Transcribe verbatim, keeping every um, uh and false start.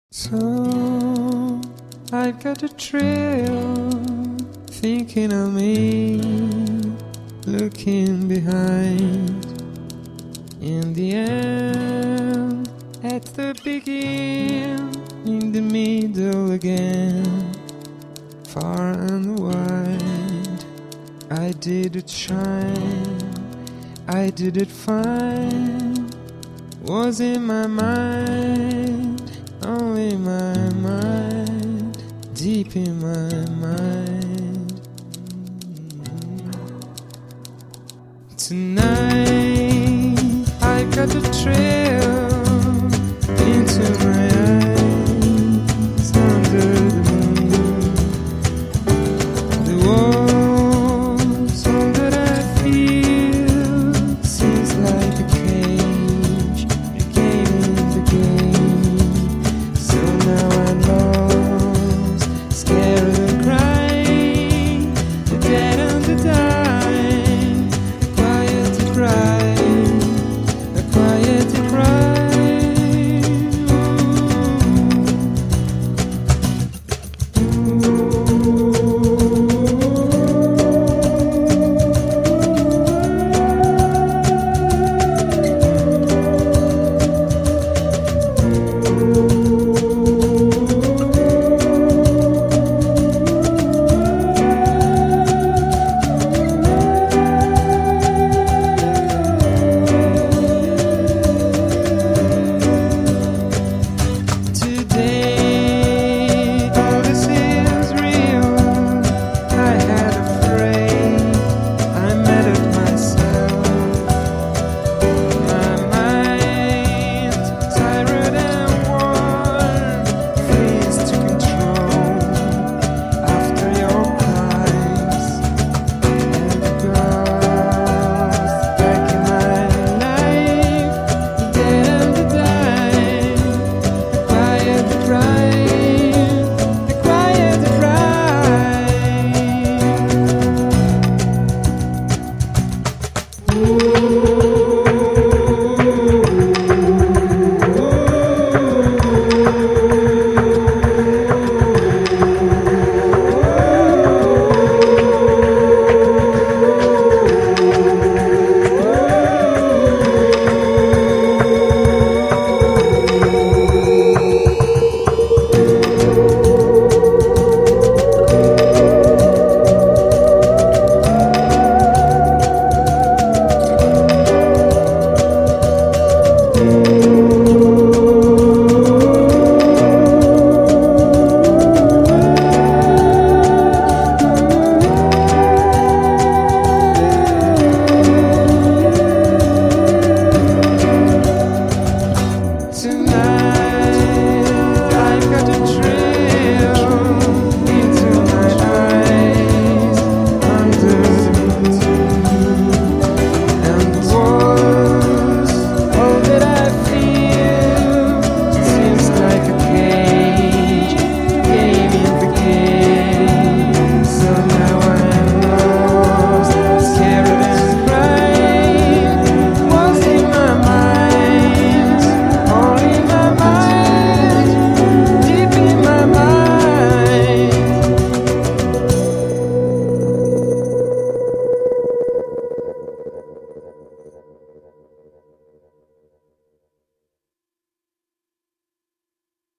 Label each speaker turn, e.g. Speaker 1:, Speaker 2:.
Speaker 1: So I've got a trail thinking of me, looking behind. In the end, at the begin, in the middle again, far and wide. I did it shine, I did it fine. Was in my mind, only my mind, deep in my mind. Tonight